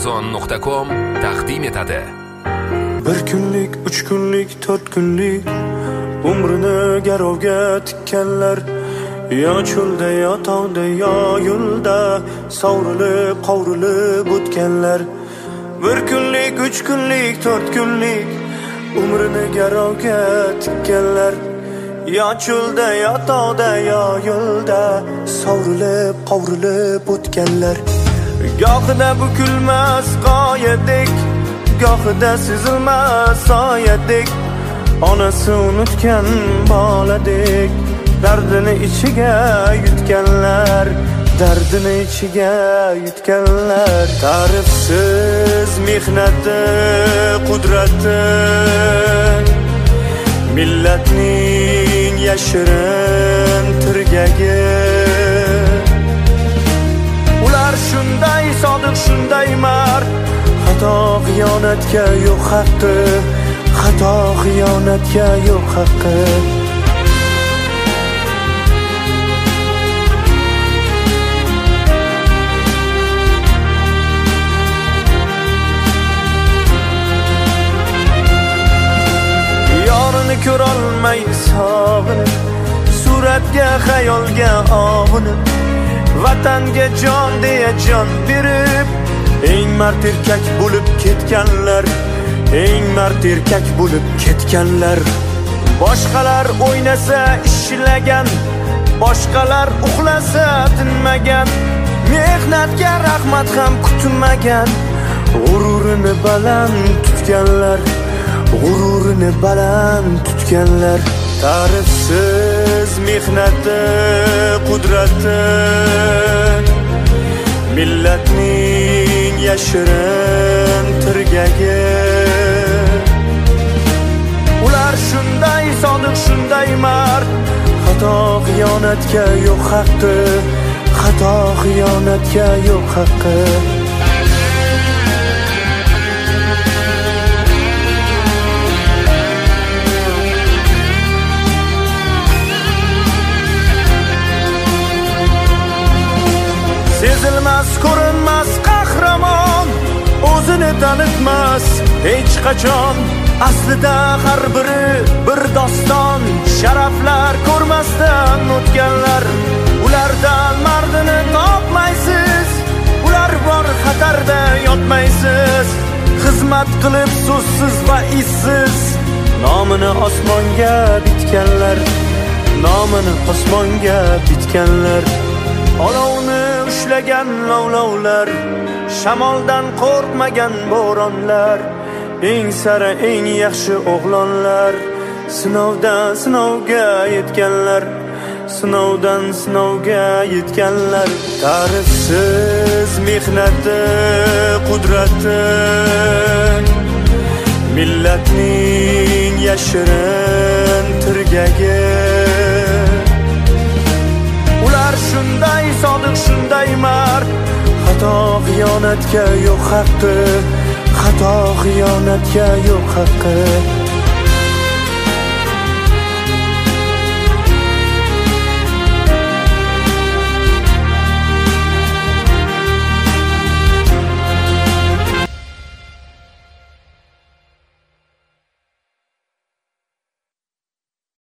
Amazon.com taqdim etadi. Bir kunlik, 3 kunlik, 4 kunlik umrini garovga tikkanlar, yo cho'lda, yo tog'da, yo yo'lda sovrilib, qovrilib o'tganlar. Bir kunlik, 3 kunlik, 4 kunlik umrini garovga tikkanlar, yo cho'lda, yo tog'da, yo yo'lda sovrilib, qovrilib o'tganlar. Gohida bukilmas qoyadek, gohida sezilmas soyadek, onasi unutgan boladek dardini ichiga yutganlar, dardini ichiga yutganlar. Ta'rifsiz mehnati, qudrati, millatning yashirin tirgagi. Ular shunday sodiq, shunday mard, xato xiyonatga yo'q haqqi, xato xiyonatga yo'q haqqi. Yorini ko'rolmay sog'inib, suratga, xayolga og'inib, vatanga jon deya jon berib, eng mard erkak bo'lib ketganlar, eng mard erkak bo'lib ketganlar. Boshqalar o'ynasa ishlagan, boshqalar uxlasa tinmagan, mehnatga rahmat ham kutmagan, g'ururini baland tutganlar, g'ururini baland tutganlar. Ta'rifsiz mehnati, qudrati, millatning yashirin tirgagi. Ular shunday sodiq, shunday mard, xato xiyonatga yo'q haqqi, xato xiyonatga yo'q haqqi. Sezilmas, ko'rinmas qahramon, o'zini tanitmas hech qachon. Aslida har biri bir doston, sharaflar ko'rmasdan o'tganlar. Ulardan mardini topmaysiz, ular bor xatarda yotmaysiz. Xizmat qilib so'zsiz va izsiz nomini osmonga bitganlar, nomini osmonga bitganlar. Olovni ushlagan lovlovlar, shamoldan qo'rqmagan bo'ronlar, eng sara eng yaxshi o'g'lonlar, sinovdan sinovga yetganlar, sinovdan sinovga yetganlar. Ta'rifsiz mehnati, qudrati, millatning yashirin tirgagi. Ular shunday sodiq, shunday mard, xato xiyonatga yo'q haqqi, xato xiyonatga yo'q haqqi.